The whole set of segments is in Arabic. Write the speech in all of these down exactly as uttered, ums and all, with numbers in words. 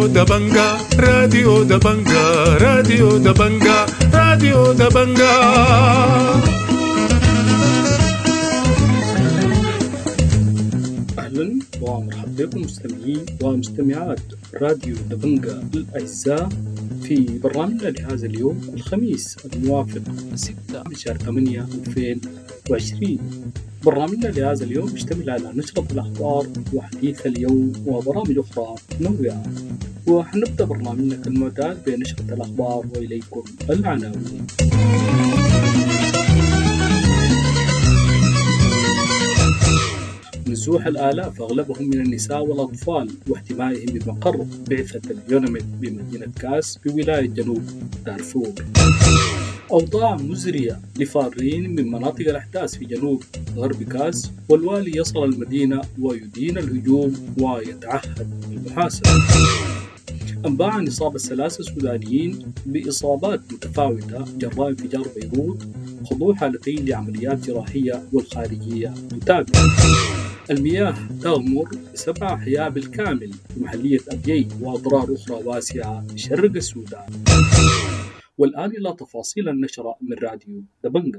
راديو دبنجا راديو دبنجا راديو دبنجا راديو دبنجا. أهلا ومرحبا بكم مستمعين ومستمعات راديو دبنجا الأعزاء في برنامجنا لهذا اليوم الخميس الموافق ستة شهر ثمانية ألفين وعشرين. برنامجنا لهذا اليوم يشتمل على نشرة الأخبار وحديث اليوم وبرامج أخرى متنوعة، وحنبدأ برنامجنا كالمعتاد بنشرة الأخبار وإليكم العناوين. نزوح الآلاف أغلبهم من النساء والأطفال واحتمائهم بمقر بعثة اليونميد بمدينة كاس بولاية جنوب دارفور. أوضاع مزرية لفارين من مناطق الأحداث في جنوب غرب كاس، والوالي يصل المدينة ويدين الهجوم ويتعهد بالمحاسبة. أنباء عن إصابة ثلاثة سودانيين بإصابات متفاوتة جراء انفجار بيروت، خضوع حالتين لعمليات جراحية والخارجية تتابع. المياه تغمر سبع أحياء بالكامل في محلية أبيي وأضرار أخرى واسعة في شرق السودان. والآن إلى تفاصيل النشرة من راديو دبنجا.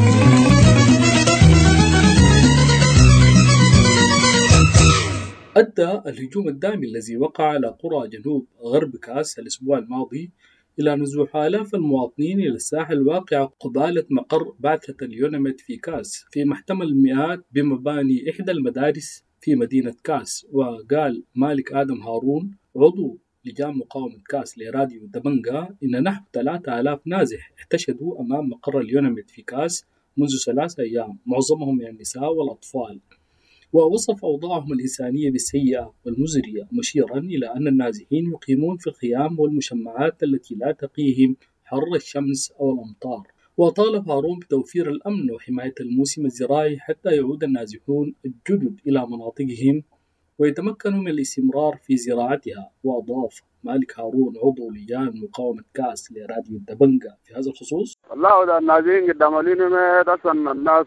أدى الهجوم الدامي الذي وقع على قرى جنوب غرب كاس الأسبوع الماضي إلى نزوح آلاف المواطنين إلى الساحة الواقعة قبالة مقر بعثة اليونميد في كاس في محتمل المئات بمباني إحدى المدارس في مدينة كاس. وقال مالك آدم هارون عضو لجان مقاومة كاس لراديو دبنجا إن نحو ثلاثة آلاف نازح احتشدوا أمام مقر اليونميد في كاس منذ ثلاثة أيام، معظمهم من النساء والأطفال. ووصف أوضاعهم الإنسانية بالسيئة والمزرية، مشيرا إلى أن النازحين يقيمون في الخيام والمشمعات التي لا تقيهم حر الشمس أو الأمطار. وطالب هارون بتوفير الأمن وحماية الموسم الزراعي حتى يعود النازحون الجدد إلى مناطقهم ويتمكنوا من الاستمرار في زراعتها. وأضاف مالك هارون عضو لجان مقاومة كاس لراديو دبنجا في هذا الخصوص: والله ده النازحين قدام لنا تصن الناس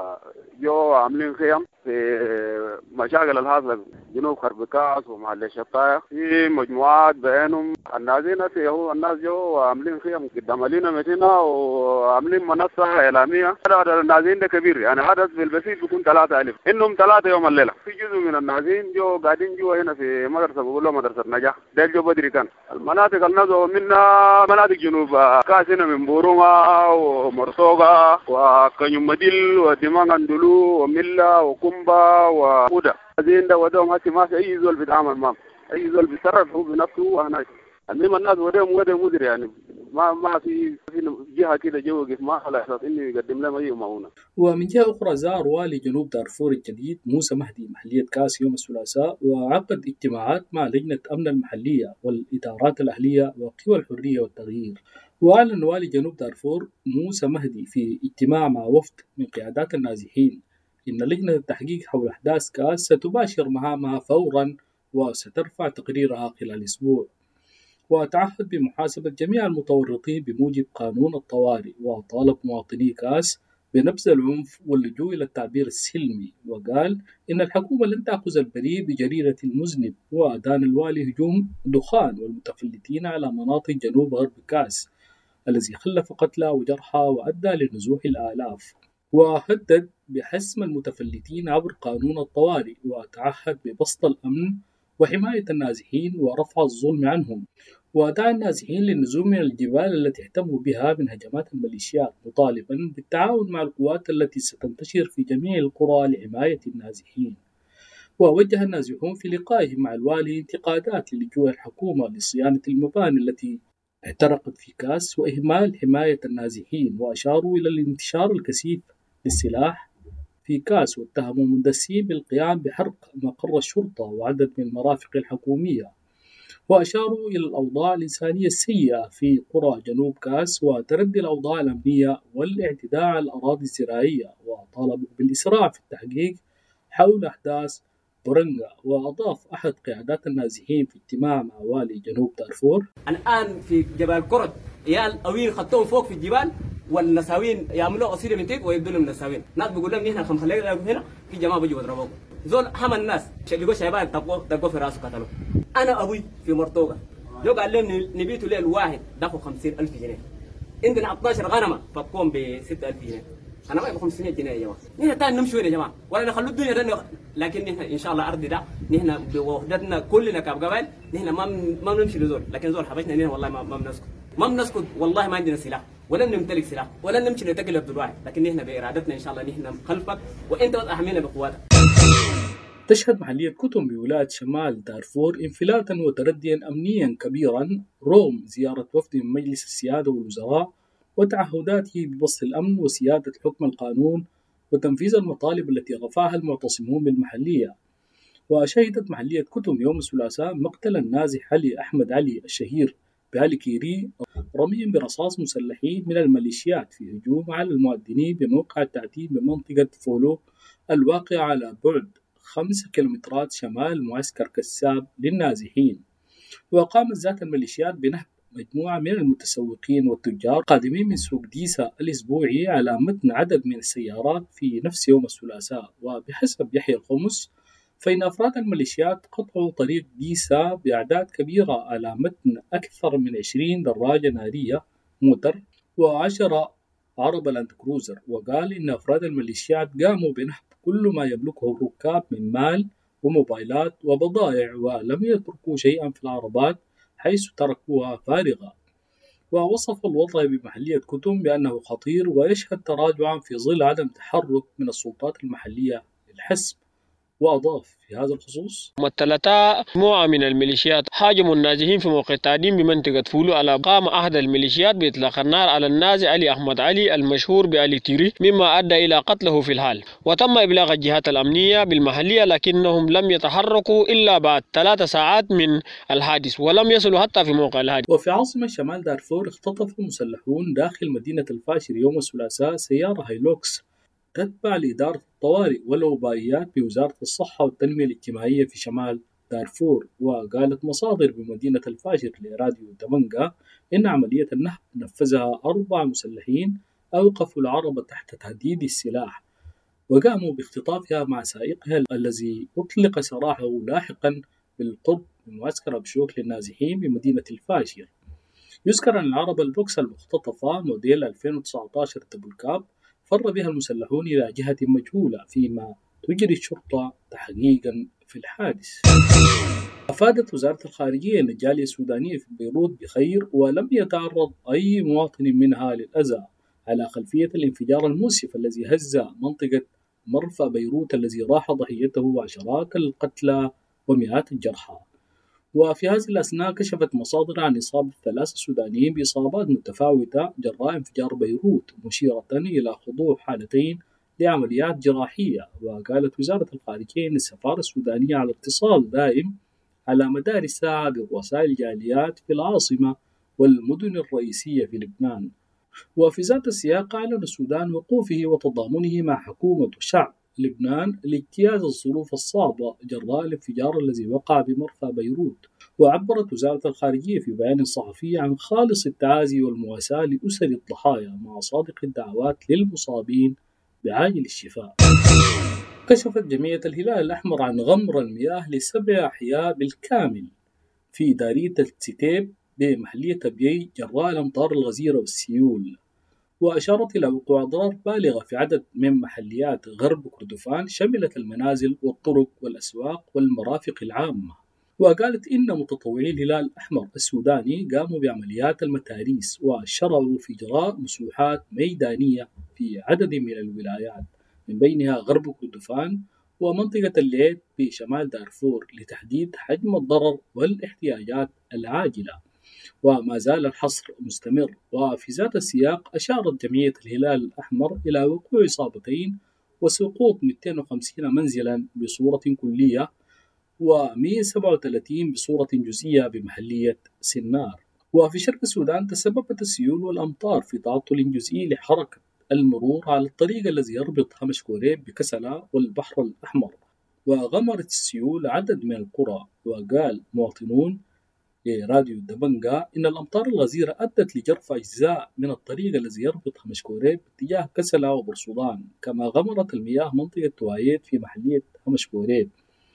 جو عاملين خيام في مشاكل الحاصلة جنوب غرب كاس ومحل الشطايح في مجموعات بينهم النازحين هو الناس جو عاملين خيام قدام لنا متنا وعاملين منصة إعلامية. هذا النازحين ده كبير، يعني عدد في البسيط بيكون ثلاثة ألف، إنهم ثلاثة يوم الليلة. في جزء من النازحين جو قاعدين جوا هنا في مدرسة بيقولوا مدرسة نجاح، ده جو بدري كان. المناطق النزوه منها مناطق جنوب كاس هنا من بوروما ومرسوغا وكنيوم مديل ودماغ اندلو وملا وكومبا وودا. زين ده ودوم هسي ما في أي زول بيتعامل معهم، أي زول بيتصرف هو بنفسه وهنا. المهم الناس ودوم ودوم مدري، يعني ما ما في في جهة كده جوقف ما على أساس إنه يقدم لهم أي معونة. ومن جهة أخرى زار والي جنوب دارفور الجديد موسى مهدي محلية كاس يوم الثلاثاء، وعقد اجتماعات مع لجنة أمن المحلية والإدارات الأهلية وقوى الحرية والتغيير. وأعلن والي جنوب دارفور موسى مهدي في اجتماع مع وفد من قيادات النازحين إن لجنة التحقيق حول أحداث كاس ستباشر مهامها فورا وسترفع تقريرها خلال أسبوع. وتعهد بمحاسبة جميع المتورطين بموجب قانون الطوارئ، وطالب مواطني كاس بنبذ العنف واللجوء إلى التعبير السلمي. وقال إن الحكومة لن تأخذ البريء بجريرة المذنب. وأدان الوالي هجوم دخان والمتفلتين على مناطق جنوب غرب كاس الذي خلف قتلى وجرحى وأدى لنزوح الآلاف، وهدد بحسم المتفلتين عبر قانون الطوارئ، وتعهد ببسط الأمن وحماية النازحين ورفع الظلم عنهم. ودعا النازحين للنزول من الجبال التي اهتموا بها من هجمات الميليشيات، مطالبا بالتعاون مع القوات التي ستنتشر في جميع القرى لحماية النازحين. ووجه النازحون في لقائهم مع الوالي انتقادات للجوء الحكومة لصيانة المباني التي احترقت في كاس وإهمال حماية النازحين، وأشاروا إلى الانتشار الكثيف للسلاح في كاس، واتهموا مندسين بالقيام بحرق مقر الشرطة وعدد من المرافق الحكومية. وأشاروا إلى الأوضاع الإنسانية السيئة في قرى جنوب كاس وتردي الأوضاع الأمنية والاعتداء على الأراضي الزراعية، وطالبوا بالإسراع في التحقيق حول أحداث بورنجا. وأضاف أحد قيادات النازحين في اجتماع مع والي جنوب دارفور: الآن في جبال كرد يال أوين خدتهم فوق في الجبال والنساوين يعملوا قصيدة من تيب ويبدوا لهم نساوين. ناس بيقول لهم نحن خم خلينا هنا في جماعة بيجوا يضربوكم. زول هم الناس لقوا شباب تقوا تقوا في راسه قتلوا. انا ابوي في مرتوقه لو قال لهم نبيته ليل واحد دفعوا خمسين ألف جنيه. عندنا اثناشر غنمه فتكون ب ستة آلاف جنيه. انا ما ابغى خمسمية جنيه يا جماعه. نحن تاني نمشي وين يا جماعه؟ ولا نخلوا الدنيا ده، لكن نحن ان شاء الله ارضي ده نحن بوحدتنا كلنا كقبائل نحن ما ما بنمشي لزول، لكن زول حبشنا نحن والله ما ما بنسكت. ما بنسكت والله ما عندنا سلاح ولا نمتلك سلاح ولا نمشي نتقل عبد الواحد، لكن نحن بارادتنا ان شاء الله نحن خلفك وانت احمينا بقواتك. تشهد محلية كتم بولاية شمال دارفور انفلاتا وترديا أمنيا كبيرا روم زيارة وفد من مجلس السيادة والوزراء وتعهداته ببسط الأمن وسيادة حكم القانون وتنفيذ المطالب التي رفعها المعتصمون بالمحلية. وشهدت محلية كتم يوم الثلاثاء مقتل النازح علي أحمد علي الشهير بعلي كيري رمي برصاص مسلحين من الميليشيات في هجوم على المؤذنين بموقع التعتيم بمنطقة فولو الواقع على بعد خمسة كيلومترات شمال معسكر كساب للنازحين. وقامت ذات الميليشيات بنهب مجموعة من المتسوقين والتجار قادمين من سوق ديسا الأسبوعي على متن عدد من السيارات في نفس يوم الثلاثاء. وبحسب يحيى الخمس فإن أفراد الميليشيات قطعوا طريق ديسا بأعداد كبيرة على متن أكثر من عشرين دراجة نارية موتر وعشرة عربة لاند كروزر. وقال إن أفراد الميليشيات قاموا بنهب كل ما يملكه الركاب من مال وموبايلات وبضائع ولم يتركوا شيئا في العربات حيث تركوها فارغة. ووصف الوضع بمحلية كتم بأنه خطير ويشهد تراجعا في ظل عدم تحرك من السلطات المحلية للحسم. وأضاف في هذا الخصوص: مثلتا مجموعة من الميليشيات هاجموا النازحين في موقع تعدين بمنطقة فولو على قام أحد الميليشيات بإطلاق النار على النازح علي أحمد علي المشهور بعلي تيري مما أدى إلى قتله في الحال. وتم إبلاغ الجهات الأمنية بالمحلية لكنهم لم يتحركوا إلا بعد ثلاث ساعات من الحادث ولم يصلوا حتى في موقع الحادث. وفي عاصمة شمال دارفور اختطف مسلحون داخل مدينة الفاشر يوم الثلاثاء سيارة هايلوكس تتبع لإدارة الطوارئ والوبائيات بوزارة الصحة والتنمية الاجتماعية في شمال دارفور. وقالت مصادر بمدينة الفاشر لراديو دمنقة إن عملية النهب نفذها أربع مسلحين أوقفوا العربة تحت تهديد السلاح وقاموا باختطافها مع سائقها الذي أطلق سراحه لاحقا بالقرب من معسكر أبشوك للنازحين بمدينة الفاشر. يذكر أن العربة البوكس المختطفة موديل ألفين وتسعة عشر دبل كاب فر بها المسلحون إلى جهة مجهولة فيما تجري الشرطة تحقيقا في الحادث. أفادت وزارة الخارجية أن الجالية السودانية في بيروت بخير ولم يتعرض أي مواطن منها للأذى على خلفية الانفجار المؤسف الذي هز منطقة مرفأ بيروت الذي راح ضحيته عشرات القتلى ومئات الجرحى. وفي هذه الأثناء كشفت مصادر عن إصابة ثلاثة سودانيين بإصابات متفاوتة جراء انفجار بيروت مشيرة إلى خضوع حالتين لعمليات جراحية. وقالت وزارة الخارجية أن السفارة السودانية على اتصال دائم على مدار الساعة برؤساء الجاليات في العاصمة والمدن الرئيسية في لبنان. وفي ذات السياق أعلن السودان وقوفه وتضامنه مع حكومة وشعب لبنان لاجتياز الظروف الصعبة جراء الانفجار الذي وقع بمرفأ بيروت. وعبرت وزارة الخارجية في بيان صحفي عن خالص التعازي والمواساة لأسر الضحايا مع صادق الدعوات للمصابين بعاجل الشفاء. كشفت جمعية الهلال الأحمر عن غمر المياه لسبع أحياء بالكامل في دارية التسيتيب بمحلية أبيي جراء الأمطار الغزيرة والسيول. وأشارت إلى وقوع أضرار بالغة في عدد من محليات غرب كردفان شملت المنازل والطرق والأسواق والمرافق العامة. وقالت إن متطوعي الهلال الأحمر السوداني قاموا بعمليات المتاريس وشرعوا في إجراء مسوحات ميدانية في عدد من الولايات من بينها غرب كردفان ومنطقة الليل في شمال دارفور لتحديد حجم الضرر والاحتياجات العاجلة. وما زال الحصر مستمر. وفي ذات السياق أشارت جمعية الهلال الأحمر إلى وقوع إصابتين وسقوط مئتين وخمسين منزلا بصورة كلية ومئة وسبعة وثلاثين بصورة جزئية بمحلية سنار. وفي شرق السودان تسببت السيول والأمطار في تعطل جزئي لحركة المرور على الطريق الذي يربط هامش كوريب بكسلا والبحر الأحمر. وغمرت السيول عدد من القرى. وقال مواطنون لراديو دبنقة إن الأمطار الغزيرة أدت لجرف أجزاء من الطريق الذي يربط هامش كوريب باتجاه كسلا وبرسودان. كما غمرت المياه منطقة توايت في محلية هامش كوريب.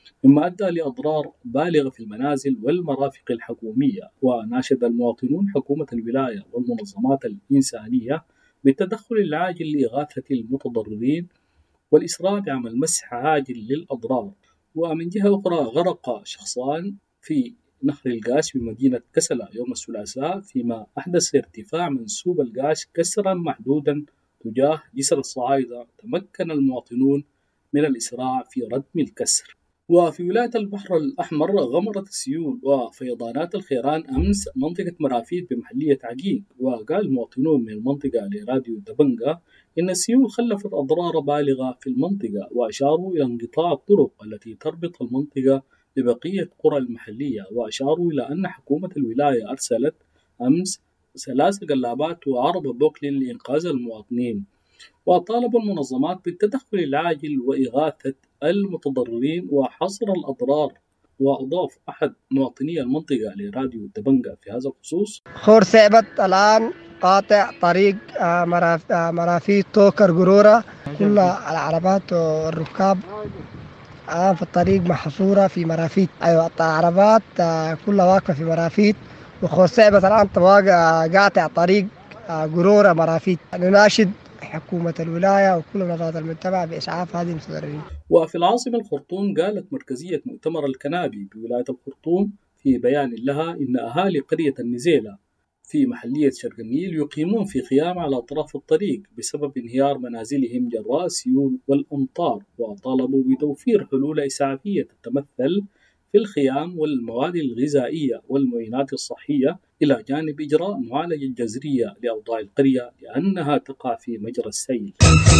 مما أدى لأضرار بالغة في المنازل والمرافق الحكومية. وناشد المواطنون حكومة الولاية والمنظمات الإنسانية بالتدخل العاجل لإغاثة المتضررين والإسراع بعمل مسح عاجل للأضرار. ومن جهة أخرى غرق شخصان في نهر القاش بمدينة كسلة يوم الثلاثاء، فيما أحدث ارتفاع منسوب القاش كسرا محدودا تجاه جسر الصعايدة. تمكن المواطنون من الإسراع في ردم الكسر. وفي ولاية البحر الأحمر غمرت السيول وفيضانات الخيران أمس منطقة مرافيد بمحلية عقيق. وقال مواطنون من المنطقة لراديو دبنجا إن السيول خلفت أضرار بالغة في المنطقة، وأشاروا إلى انقطاع الطرق التي تربط المنطقة ببقية قرى المحلية. وأشاروا إلى أن حكومة الولاية أرسلت أمس ثلاث قلابات وعربة بوكلين لإنقاذ المواطنين. وطالب المنظمات بالتدخل العاجل وإغاثة المتضررين وحصر الأضرار. وأضاف أحد مواطني المنطقة لراديو دبنجا في هذا الخصوص: خور ثعبت الآن قاطع طريق مرافيد توكر قرورة، كل العربات والركاب الآن في الطريق محصورة في مرافيد. أيوة العربات كلها واقفة في مرافيد، وخور ثعبت الآن قاطع طريق قرورة مرافيد. نناشد حكومة الولاية وكل منظمات المجتمع بإسعاف هذه المتضررين. وفي العاصمة الخرطوم قالت مركزية مؤتمر الكنابي بولاية الخرطوم في بيان لها إن أهالي قرية النزيلة في محلية شرق النيل يقيمون في خيام على أطراف الطريق بسبب انهيار منازلهم جراء السيول والأمطار. وطالبوا بتوفير حلول إسعافية تتمثل في الخيام والمواد الغذائية والمعينات الصحية، إلى جانب إجراء معالجة جذرية لأوضاع القرية لأنها تقع في مجرى السيل.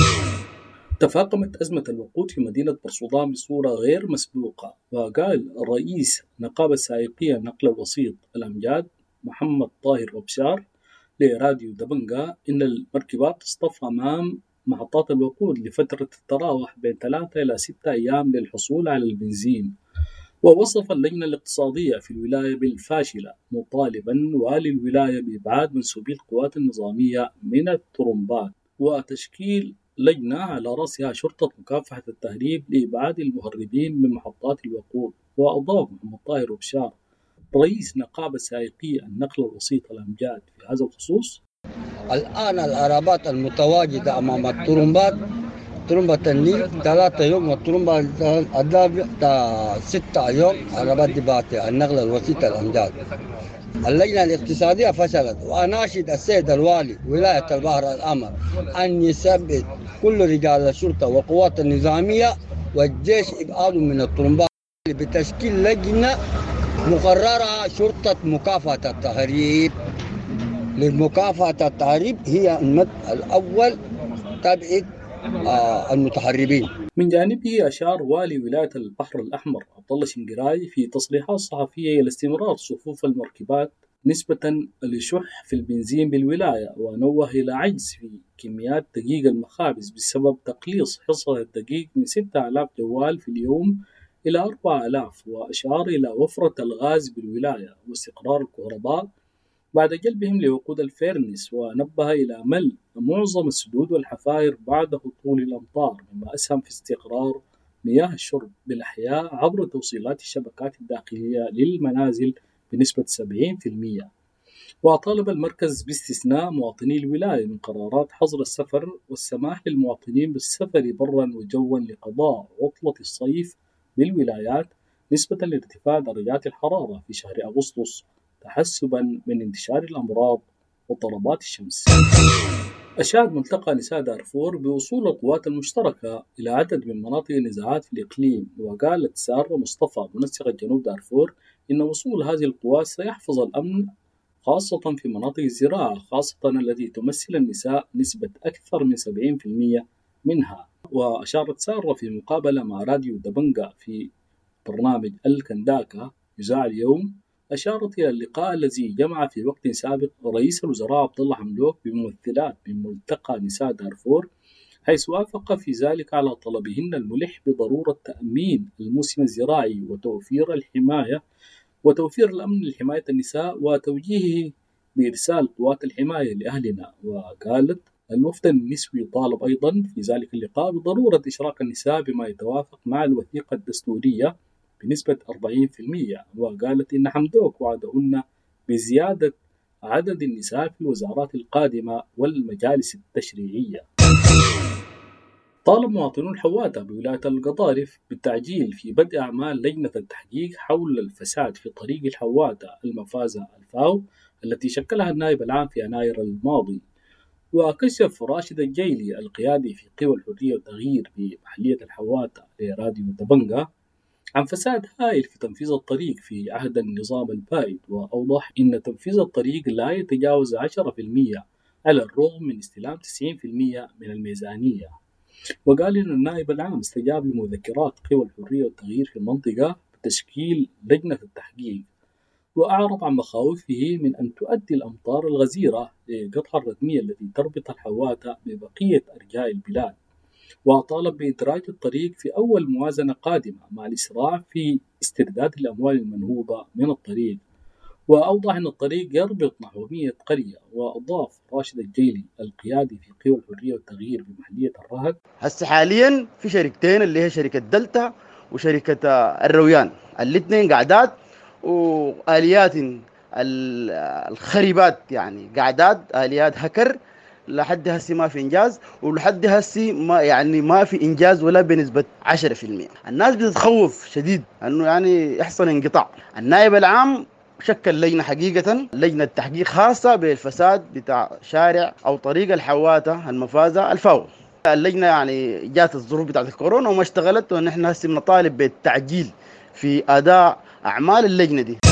تفاقمت أزمة الوقود في مدينة برسودان بصورة غير مسبوقة. وقال رئيس نقابة سائقية النقل الوسيط الأمجاد محمد طاهر أبشار لراديو دبنجا إن المركبات تصطف أمام محطات الوقود لفترة تتراوح بين ثلاثة إلى ستة أيام للحصول على البنزين. ووصف اللجنة الاقتصادية في الولاية بالفاشلة، مطالبا والي الولاية بإبعاد منسوبي القوات النظامية من الطرمبات وتشكيل لجنة على رأسها شرطة مكافحة التهريب لإبعاد المهربين من محطات الوقود. وأضاف محمد طاهر بشار رئيس نقابة سائقي النقل الوسيط الأمجاد في هذا الخصوص: الآن العربات المتواجدة أمام الطرمبات، طرمبة النيل ثلاثة يوم والطرمبة الدابة ستة يوم، عربات دباتي النقل الوسيط الأمجاد. اللجنة الاقتصادية فشلت، وأناشد السيد الوالي ولاية البحر الأحمر أن يثبت كل رجال الشرطة والقوات النظامية والجيش إبعادهم من الطرمبات بتشكيل لجنة مقررة شرطة مكافحة التهريب. لمكافحة التهريب هي المد الأول تبعيد آه المتهربين. من جانبه أشار والي ولاية البحر الأحمر عبد الله شنقراي في تصريحات صحفية إلى استمرار صفوف المركبات نسبة لشح في البنزين بالولاية، ونوه إلى عجز في كميات دقيق المخابز بسبب تقليص حصة الدقيق من ستة آلاف جوال في اليوم إلى أربعة آلاف. وأشار إلى وفرة الغاز بالولاية واستقرار الكهرباء بعد جلبهم لوقود الفيرنس. ونبه إلى ملء معظم السدود والحفائر بعد هطول الأمطار، مما أسهم في استقرار مياه الشرب بالأحياء عبر توصيلات الشبكات الداخلية للمنازل بنسبة سبعين بالمئة. وطالب المركز باستثناء مواطني الولاية من قرارات حظر السفر والسماح للمواطنين بالسفر برا وجوا لقضاء عطلة الصيف بالولايات نسبة لارتفاع درجات الحرارة في شهر أغسطس تحسبا من انتشار الأمراض وضربات الشمس. أشاد ملتقى نساء دارفور بوصول القوات المشتركة إلى عدد من مناطق النزاعات في الإقليم. وقالت سارة مصطفى منسقة جنوب دارفور إن وصول هذه القوات سيحفظ الأمن خاصة في مناطق الزراعة، خاصة التي تمثل النساء نسبة أكثر من سبعين بالمئة منها. وأشارت سارة في مقابلة مع راديو دبنجا في برنامج الكنداكا يذاع اليوم، أشارت إلى اللقاء الذي جمع في وقت سابق رئيس الوزراء عبد الله حمدوك بممثلات من ملتقى نساء دارفور، حيث وافق في ذلك على طلبهن الملح بضرورة تأمين الموسم الزراعي وتوفير الحماية وتوفير الأمن لحماية النساء وتوجيهه بإرسال قوات الحماية لأهلنا. وقالت الوفد النسوي طالب أيضا في ذلك اللقاء بضرورة إشراك النساء بما يتوافق مع الوثيقة الدستورية بنسبة أربعين بالمئة، وقالت إن حمدوك وعدهن بزيادة عدد النساء في الوزارات القادمة والمجالس التشريعية. طالب مواطنون حواتة بولاية القضارف بالتعجيل في بدء أعمال لجنة التحقيق حول الفساد في طريق الحواتة المفازة الفاو التي شكلها النائب العام في يناير الماضي. وكشف راشد الجيلي القيادي في قوى الحرية والتغيير بمحلية الحواتة لراديو دبنجا عن فساد هائل في تنفيذ الطريق في عهد النظام البائد، وأوضح أن تنفيذ الطريق لا يتجاوز عشرة بالمئة على الرغم من استلام تسعين بالمئة من الميزانية. وقال أن النائب العام استجاب لمذكرات قوى الحرية والتغيير في المنطقة بتشكيل لجنة التحقيق، وأعرب عن مخاوفه من أن تؤدي الأمطار الغزيرة لقطع الردمية التي تربط الحواتة ببقية أرجاء البلاد، وطالب بإدراج الطريق في أول موازنة قادمة مع الإسراع في استرداد الأموال المنهوبة من الطريق. وأوضح أن الطريق يربط نحو مئة قرية. وأضاف راشد الجيلي القيادي في قوى الحرية والتغيير بمحلية الرهد: هسه حاليا في شركتين اللي هي شركة دلتا وشركة الرويان، الاثنين قاعدات وآليات الخريبات، يعني قاعدات آليات هكر لحد هسي ما في إنجاز، ولحد هسي ما يعني ما في إنجاز ولا بنسبة عشرة بالمئة. الناس بتتخوف شديد أنه يعني يحصل انقطاع. النائب العام شكل لجنة حقيقة، لجنة تحقيق خاصة بالفساد بتاع شارع أو طريق الحواتة المفازة الفاو. اللجنة يعني جات الظروف بتاعت الكورونا وما اشتغلت، ونحن هسي بنطالب بالتعجيل في أداء أعمال اللجنة دي.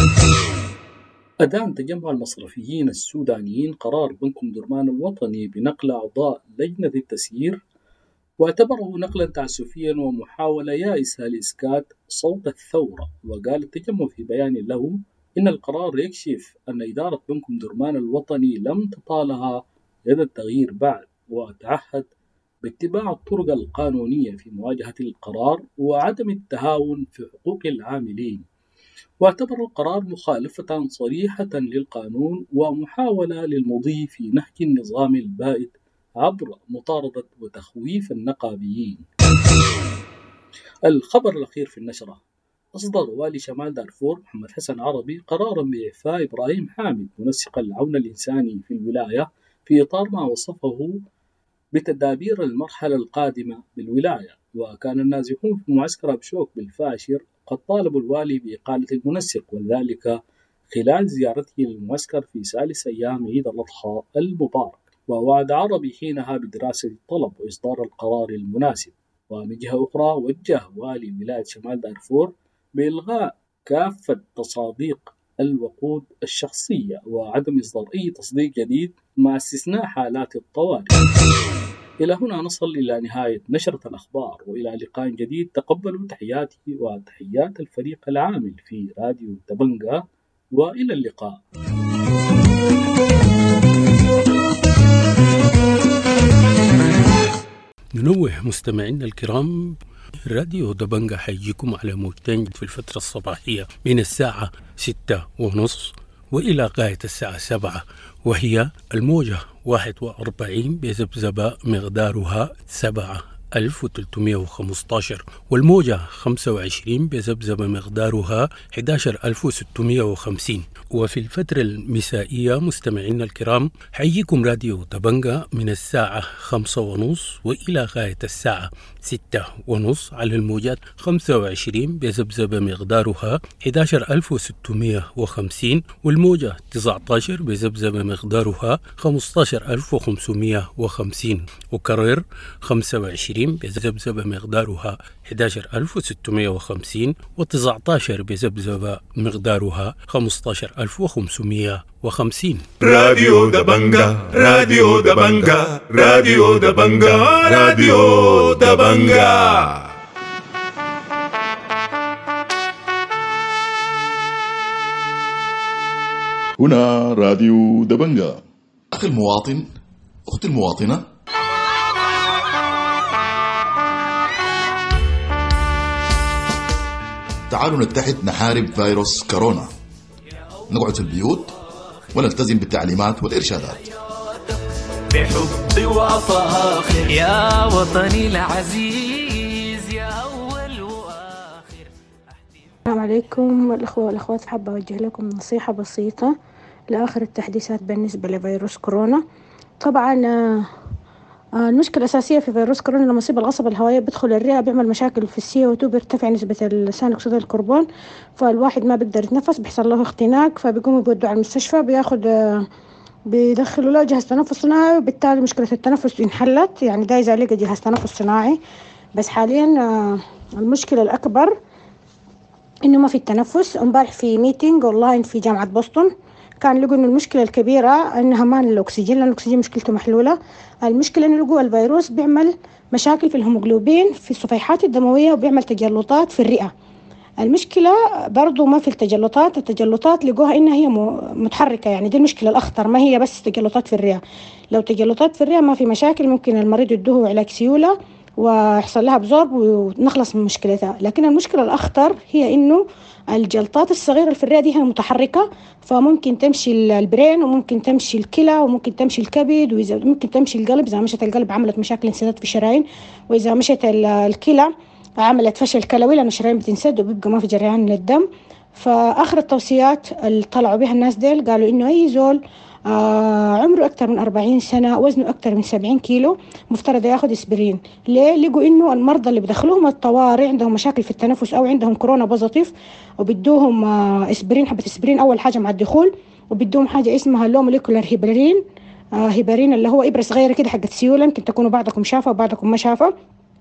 أدان تجمع المصرفيين السودانيين قرار بنك درمان الوطني بنقل أعضاء لجنة التسيير، واعتبره نقلا تعسفيا ومحاولة يائسة لإسكات صوت الثورة. وقال التجمع في بيان له إن القرار يكشف أن إدارة بنك درمان الوطني لم تطالها يد التغيير بعد، وتعهد باتباع الطرق القانونية في مواجهة القرار وعدم التهاون في حقوق العاملين. واعتبر القرار مخالفة صريحة للقانون ومحاولة للمضي في نهج النظام البائد عبر مطاردة وتخويف النقابيين. الخبر الأخير في النشرة: أصدر والي شمال دارفور محمد حسن عربي قرارا بإعفاء إبراهيم حامد منسق العون الإنساني في الولاية في إطار ما وصفه بتدابير المرحلة القادمة بالولاية. وكان النازحون في معسكر أبشوك بالفاشر قد طالبوا الوالي بإقالة المنسق، وذلك خلال زيارته للمعسكر في ثالث أيام عيد الأضحى المبارك. ووعد عربي حينها بدراسة الطلب وإصدار القرار المناسب. ومن جهة أخرى وجه والي ولاية شمال دارفور بإلغاء كافة تصاديق الوقود الشخصية وعدم إصدار أي تصديق جديد مع استثناء حالات الطوارئ. إلى هنا نصل إلى نهاية نشرة الأخبار، وإلى لقاء جديد. تقبلوا تحياتي وتحيات الفريق العامل في راديو دبنجا، وإلى اللقاء. ننوه مستمعينا الكرام، راديو دبنجا حيجيكم على موجتين في الفترة الصباحية من الساعة ستة ونص وإلى غاية الساعة سبعة، وهي الموجة واحد وأربعين بذبذبة مقدارها سبعة ألف وثلاثمائة وخمسة عشر، والموجة خمسة وعشرين بذبذبة مقدارها أحد عشر ألف وستمائة وخمسين. وفي الفترة المسائية مستمعينا الكرام حييكم راديو دبنجا من الساعة خمسة ونص وإلى غاية الساعة ستة ونص على الموجات خمسة وعشرين بذبذبة مقدارها أحد عشر ألف وستمائة وخمسين، والموجة تسعة عشر بذبذبة مقدارها خمسة عشر ألف وخمسمائة وخمسين، وكرر خمسة وعشرين بذبذبة مقدارها أحد عشر ألف وستمائة وخمسين، وتسعة عشر بذبذبة مقدارها خمسة عشر ألف وخمسمائة وخمسين. راديو دبنجا راديو دبنجا راديو دبنجا راديو دبنجا. هنا راديو دبنجا. أخي المواطن، أختي المواطنة، تعالوا نتحد نحارب فيروس كورونا، نقعد في البيوت ونلتزم بالتعليمات والإرشادات. بحب وفاخر يا وطني العزيز، يا أول وآخر. عليكم الأخوة والأخوات. حابة أوجه لكم نصيحة بسيطة لآخر التحديثات بالنسبة لفيروس كورونا. طبعا المشكلة الأساسية في فيروس كورونا لما يصيب القصبة الهوائية بيدخل الرئة، بيعمل مشاكل في السي او تو، بيرتفع نسبة ثاني أكسيد الكربون، فالواحد ما بيقدر يتنفس، بيحصل له اختناق، فبيقوموا بيودوا على المستشفى، بياخد بيدخلوا له جهاز تنفس صناعي، وبالتالي مشكلة التنفس انحلت. يعني ده إذا لقى جهاز تنفس صناعي. بس حاليا المشكلة الأكبر إنه ما في التنفس. امبارح في ميتينج أونلاين في جامعة بوسطن كان لقوا إنه المشكلة الكبيرة إنها ما الأكسجين، لأن الأكسجين مشكلته محلولة. المشكلة إنه لقوا الفيروس بيعمل مشاكل في الهيموغلوبين في الصفيحات الدموية، وبيعمل تجلطات في الرئة. المشكلة برضو ما في التجلطات، التجلطات لقوها إنها هي متحركة، يعني دي المشكلة الأخطر، ما هي بس تجلطات في الرئة. لو تجلطات في الرئة ما في مشاكل، ممكن المريض يدوه علاج سيولة ويحصل لها بزورب ونخلص من مشكلتها. لكن المشكلة الأخطر هي إنه الجلطات الصغيرة في الرئة دي هي متحركة، فممكن تمشي البرين، وممكن تمشي الكلى، وممكن تمشي الكبد، وإذا ممكن تمشي القلب. إذا مشت القلب عملت مشاكل انسداد في الشرايين، وإذا مشت الكلى عملت فشل كلوي، لأن الشرايين بتنسد وبيبقى ما في جريان للدم. فآخر التوصيات اللي طلعوا بها الناس ديل قالوا إنه أي زول آه عمره أكتر من أربعين سنة، وزنه أكتر من سبعين كيلو، مفترض ياخد إسبرين. ليه؟ لقوا إنه المرضى اللي بدخلوهم الطوارئ عندهم مشاكل في التنفس أو عندهم كورونا بوزيتيف، وبدوهم آه إسبرين، حبة إسبرين أول حاجة مع الدخول، وبدوهم حاجة اسمها لو موليكولار هيبرين آه هيبرين اللي هو إبرة صغيرة كده حقت سيولة، يمكن تكونوا بعضكم شافها وبعضكم ما شافها.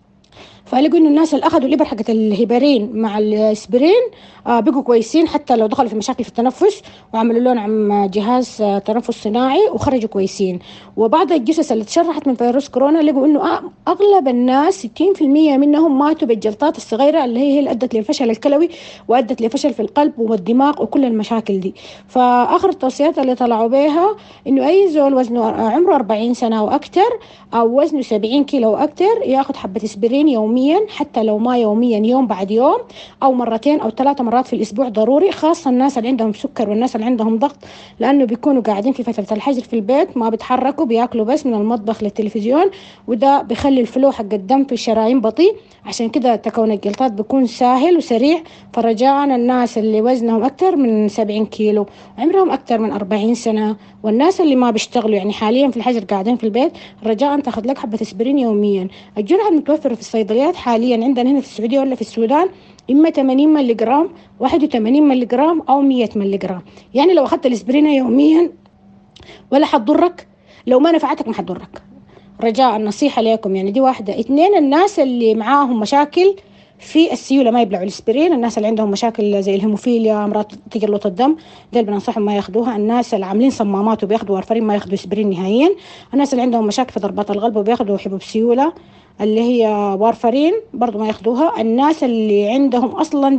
فلقوا إنه الناس اللي أخذوا الإبر حقت الهيبرين مع الإسبرين آه بقوا كويسين، حتى لو دخلوا في مشاكل في التنفس، وعملوا لهم عم جهاز آه تنفس صناعي وخرجوا كويسين. وبعض الجثث اللي تشرحت من فيروس كورونا لقوا إنه أغلب الناس ستين في المية منهم ماتوا بالجلطات الصغيرة اللي هي اللي أدت للفشل الكلوي، وأدت لفشل في القلب والدماغ وكل المشاكل دي. فآخر التوصيات اللي طلعوا بها إنه أي زول وزنه عمره أربعين سنة وأكتر، أو وزنه سبعين كيلو وأكتر، ياخد حبة إسبرين يوميا، حتى لو ما يوميا، يوم بعد يوم، أو مرتين أو ثلاثة مرات في الأسبوع ضروري، خاصة الناس اللي عندهم سكر والناس اللي عندهم ضغط، لأنه بيكونوا قاعدين في فترة الحجر في البيت، ما بيتحركوا، بياكلوا بس من المطبخ للتلفزيون، وده بيخلي الفلو حق الدم في الشرايين بطيء، عشان كده تكون الجلطات بيكون سهل وسريع. فرجاء الناس اللي وزنهم أكتر من سبعين كيلو، عمرهم أكتر من أربعين سنة، والناس اللي ما بيشتغلوا يعني حاليا في الحجر قاعدين في البيت، رجاء تاخذ لك حبة إسبرين يوميا. الجرعة المتوفرة في الصيدليات حاليا عندنا هنا في السعودية ولا في السودان إما ثمانين ملي جرام، واحد وثمانين ملي جرام، أو مية ملي جرام. يعني لو أخذت الإسبرين يوميا ولا حتضرك، لو ما نفعتك ما حتضرك. رجاء النصيحة لكم يعني دي واحدة. اثنين، الناس اللي معاهم مشاكل في السيولة ما يبلعوا الإسبرين. الناس اللي عندهم مشاكل زي الهيموفيليا، أمراض تجلط الدم، دول بننصحهم ما ياخدوها. الناس اللي عاملين صمامات وبياخدوا وارفرين ما ياخدوا إسبرين نهائيا. الناس اللي عندهم مشاكل في ضربات القلب وبياخدوا حبوب سيولة اللي هي وارفرين برضو ما ياخدوها. الناس اللي عندهم أصلا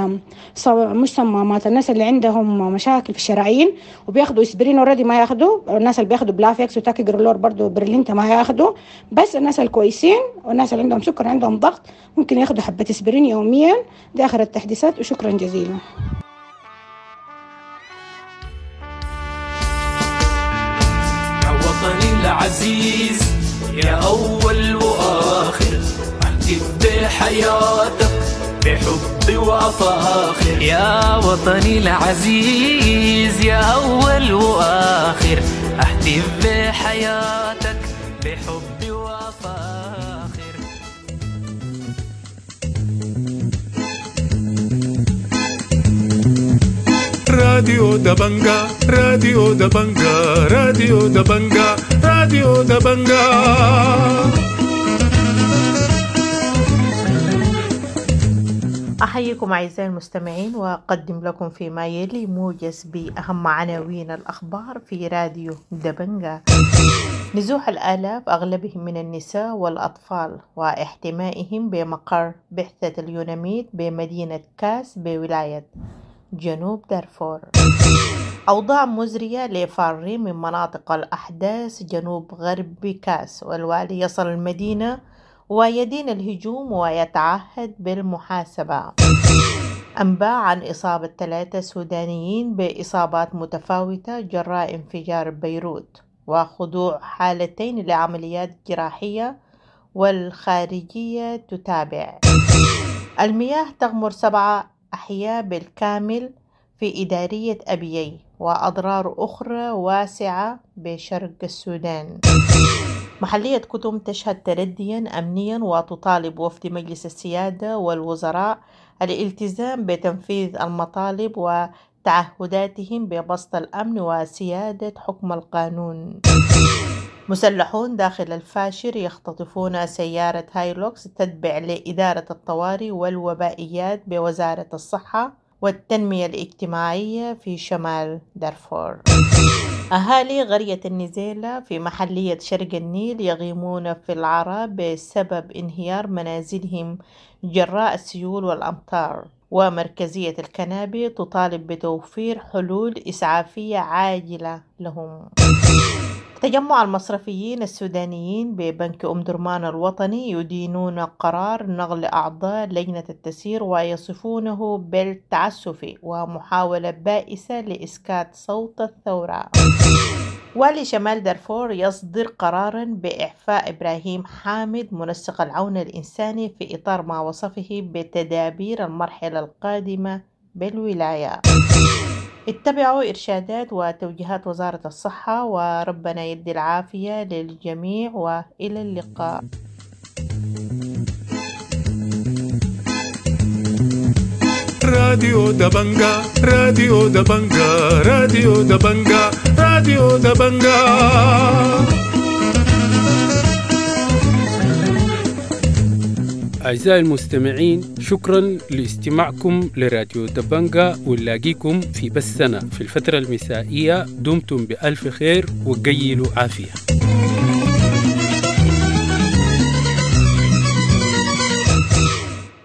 مش صمامات، الناس اللي عندهم مشاكل في الشرايين وبياخدوا إسبرين اوريدي ما ياخدوا. الناس اللي بياخدوا بلافيكس وتاكي جرولور برضو برلينتا ما ياخدوا. بس الناس الكويسين والناس اللي عندهم سكر عندهم ضغط ممكن ياخدوا حبة إسبرين يوميا. دي آخر التحديثات وشكرا جزيلا. يا وطني العزيز يا أول وآخر، أهتف بحياتك بحب وأفاخر. يا وطني العزيز يا أول وآخر، أهتف بحياتك بحب وأفاخر. راديو دبنجا راديو دبنجا راديو دبنجا راديو دبنجا. أحييكم أعزائي المستمعين، وأقدم لكم فيما يلي موجز بأهم عناوين الأخبار في راديو دبنجا. نزوح الآلاف أغلبهم من النساء والأطفال واحتمائهم بمقر بعثة اليوناميد بمدينة كاس بولاية جنوب دارفور. أوضاع مزرية لفارين من مناطق الأحداث جنوب غرب كاس، والوالي يصل المدينة ويدين الهجوم ويتعهد بالمحاسبة. أنباء عن إصابة ثلاثة سودانيين بإصابات متفاوتة جراء انفجار بيروت، وخضوع حالتين لعمليات جراحية والخارجية تتابع. المياه تغمر سبعة أحيا بالكامل في إدارية أبيي، وأضرار أخرى واسعة بشرق السودان. محلية كتم تشهد ترديا أمنيا، وتطالب وفد مجلس السيادة والوزراء الالتزام بتنفيذ المطالب وتعهداتهم ببسط الأمن وسيادة حكم القانون. مسلحون داخل الفاشر يختطفون سيارة هايلوكس تتبع لإدارة الطوارئ والوبائيات بوزارة الصحة والتنمية الاجتماعية في شمال دارفور. أهالي قرية النزيلة في محلية شرق النيل يغيمون في العراء بسبب انهيار منازلهم جراء السيول والأمطار، ومركزية الكنابي تطالب بتوفير حلول إسعافية عاجلة لهم. تجمع المصرفيين السودانيين ببنك أم درمان الوطني يدينون قرار نقل أعضاء لجنة التسيير ويصفونه بالتعسفي ومحاولة بائسة لإسكات صوت الثورة. والي شمال دارفور يصدر قرارا بإعفاء إبراهيم حامد منسق العون الإنساني في إطار ما وصفه بتدابير المرحلة القادمة بالولاية. اتبعوا إرشادات وتوجيهات وزارة الصحة، وربنا يدي العافية للجميع، وإلى اللقاء. راديو دبنجا راديو دبنجا راديو دبنجا راديو دبنجا. أعزائي المستمعين، شكرا لاستماعكم لراديو دبنجا، ونلاقيكم في بثنا في الفترة المسائية. دمتم بألف خير وقيلوا عافية.